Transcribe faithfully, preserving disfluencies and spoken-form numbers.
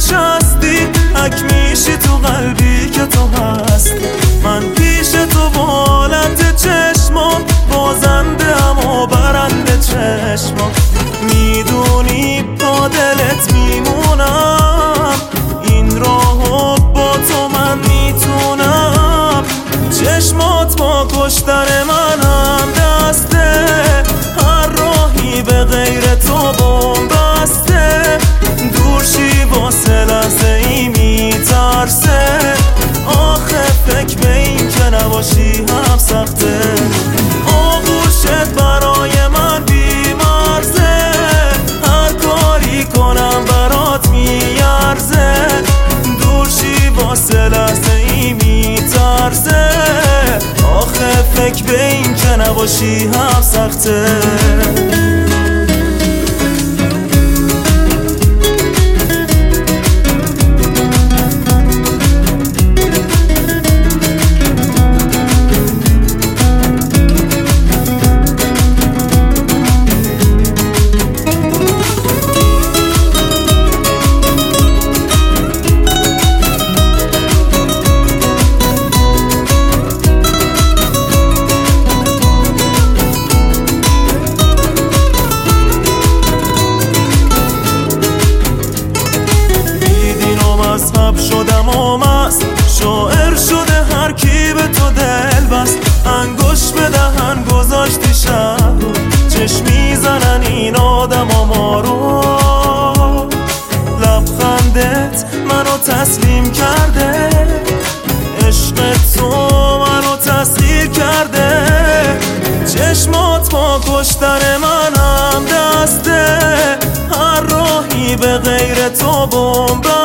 نشستی، حک میشی تو قلبی که تو هستی. من پیش تو بالت چشما، بازنده اما برنده چشما. میدونی با دلت میمونم، این راهو با تو من میتونم. چشمات با کشتن منم دسته، هر راهی به غیر تو بومبسته. دورشی واسه لحظه ای میترسه، آخه فکر به این که نباشی هم سخته. آغوشت برای من بیمرزه، هر کاری کنم برات میارزه. دورشی واسه لحظه ای میترسه، آخه فکر به این که نباشی هم سخته. مذهب شدم و مست، شاعر شده هر کی به تو دل بست. انگوش به دهن گذاشتی شهر رو، چشم میزنن این آدم ها ما رو. لبخندت منو تسلیم کرده، عشق تو منو تسخیر کرده. چشمات با کشتن منم دسته، هر راهی به غیر تو بومبسته.